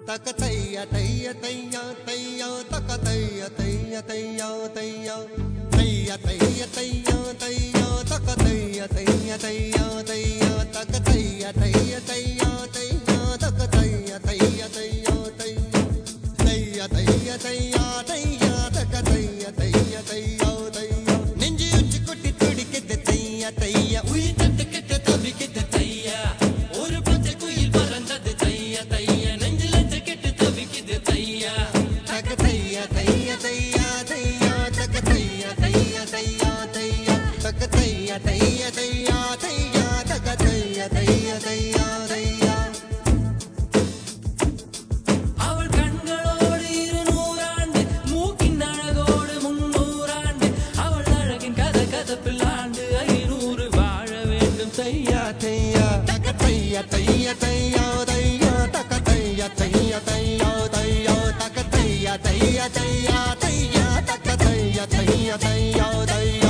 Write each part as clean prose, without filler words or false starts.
தக்கதைய தைய தையா தையா தக்கதைய தைய தையா தையா தைய தைய தையா தையா தக்கதைய தைய தையா தையா தக்கதைய தைய தையா தையா தக்கதைய தைய தையா தையா தைய தைய தையா தையா தக்கதைய தைய தையா தையா நெஞ்சு உச்சி கொட்டி துடிக்குது தைய தைய உயிர் தட்டு கெட்ட தவிக்குது தையா ஒரு பச்சை குயில் பறந்தது தைய தைய நெஞ்சில கெட்டு தவிக்குது தையா தக்கதைய தைய தையா தையா தக்கதைய தைய தையா தையா தக்கதைய தைய தையா தையா தக்கதைய தைய தையா தையா அவள் கண்களோடு 200 ஆண்டு மூக்கின் அழகோடு 300 ஆண்டு அவள் அழகின் கதப்பில் ஆண்டு 500 வாழ வேண்டும் தையா தையா தக்கதைய தைய தையா தையா தக்கதைய தைய தையா தையா தக்கதைய தைய தையா தையா தக்கதைய தைய தையா தையா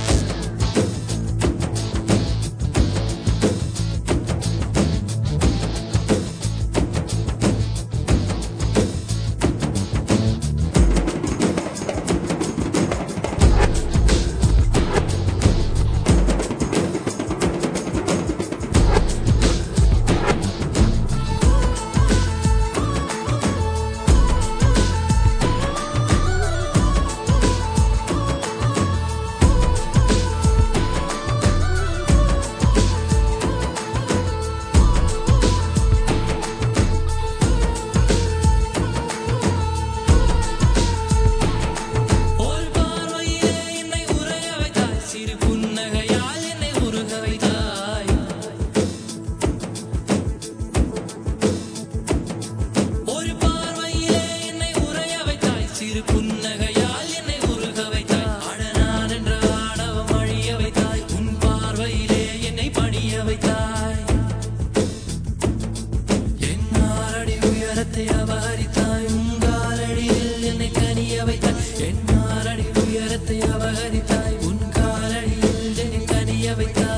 புன்னகையால் என்னை உருக வைத்தாய் அடனான் என்ற ஆணவம் அழிய வைத்தாய் உன் பார்வையிலே என்னை பணிய வைத்தாய் என் 6 அடி உயரத்தை அபகரித்தாய் உன் காலடியில் என்னை கனிய வைத்தாய் என் 6 அடி உயரத்தை அபகரித்தாய் உன் காலடியில் என்னை கனிய வைத்தாய்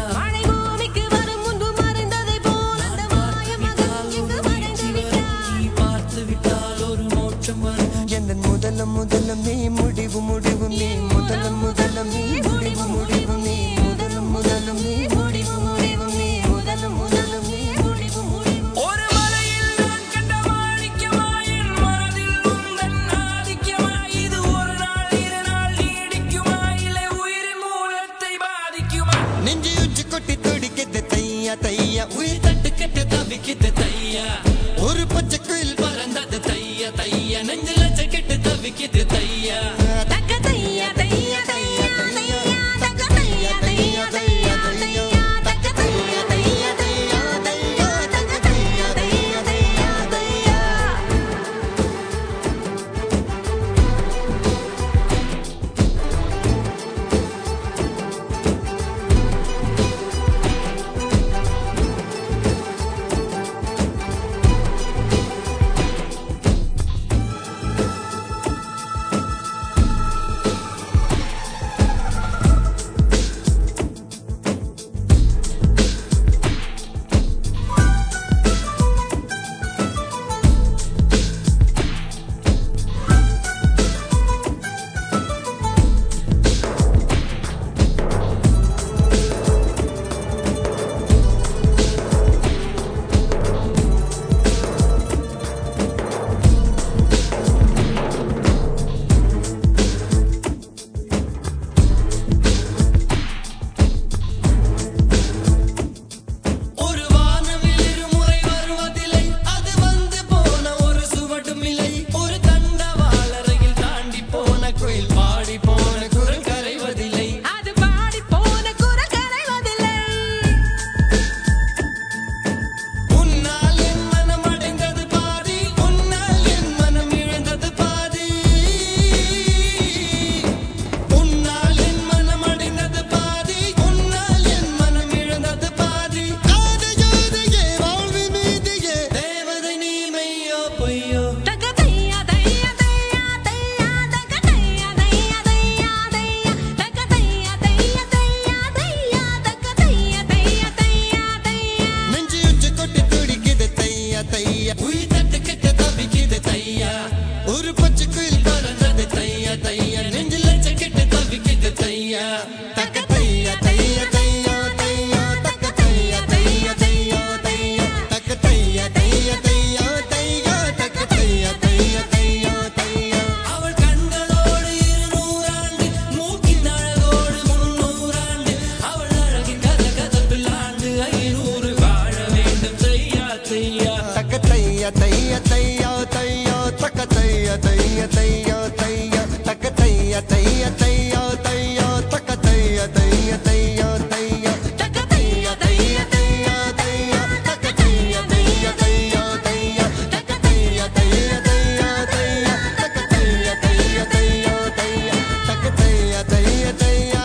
முதலம் நீ முடிவு முடிவு நீ முதலம் நீ முடிவு முடிவு நீ முதலம் நீ முடிவு முடிவு நீ முதலம் நீ முடிவு முடிவு ஒரு மலையில் நான் கண்ட மாணிக்கமாய் என் மனதில் உந்தன் ஆதிக்கமாய் இது ஒரு நாள் 2 நாள் நீடிக்குமா இல்லை உயிரின் மூலத்தை பாதிக்குமா நெஞ்சு உச்சி கொட்டி துடிக்குது தையா தையா உயிர் தட்டு கெட்டு தவிக்குது தையா ஒரு பச்சை குயில் பறந்தது தையா தையா நெஞ்சில கெட்டு தவிக்குது தையா தக்கதைய தைய தையா தையா தக்கதைய தைய தையா தையா தக்கதைய தைய தையா தையா தக்கதைய தைய தையா தையா தைய தைய